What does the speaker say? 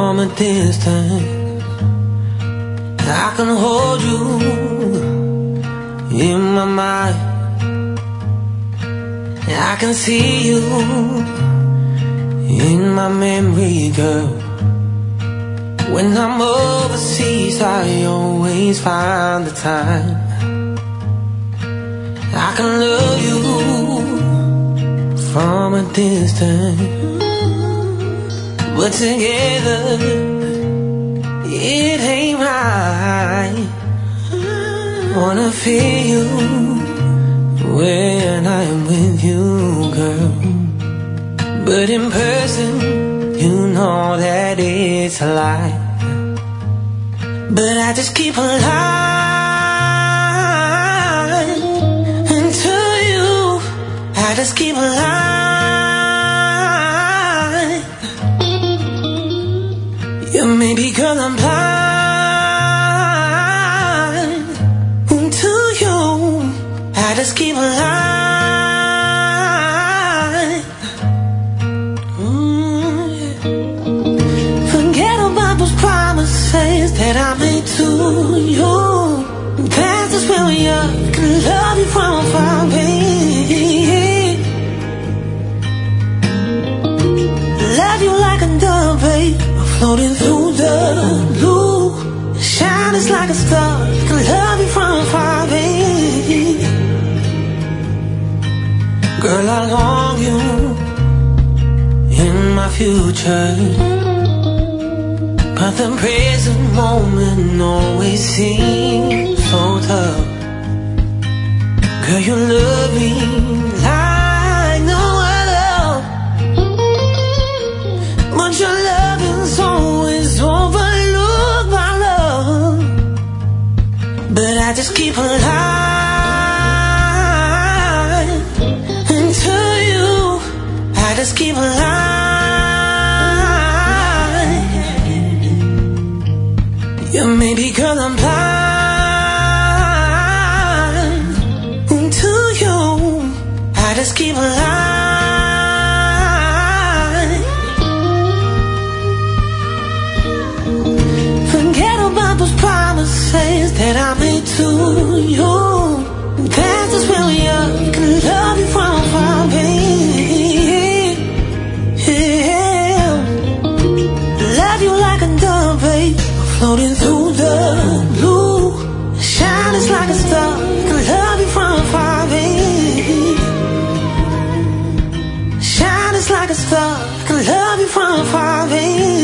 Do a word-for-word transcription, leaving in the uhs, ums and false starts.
from a distance. I can hold you in my mind. I can see you in my memory, girl. When I'm overseas, I always find the time. I can love you from a distance, but together it ain't right. Wanna feel you when I'm with you, girl. But in person, you know that it's a lie. But I just keep a lie until you. I just keep a lie. Yeah, maybe girl I'm blind until you. I just keep a lie. Mm, yeah. Forget about those promises that I made to you. Past is where we are. Can love you from far away. Love you like a dove, babe, floating through the blue. Shine is like a star. Can love you from far away. Girl, I long you in my future, but the present moment always seems so tough. Girl, you love me like no other, but your love is always overlooked by love. But I just keep a lie until you. I just keep a lie. Yeah, maybe girl I'm blind until you. I just keep a lie. Forget about those promises that I made to you. Past is where we are. Can love you from far away. Yeah. Love you like a dove, babe, floating through the blue. Shine is like a star. Can love you from far away. Shine is like a star. Can love you from far away.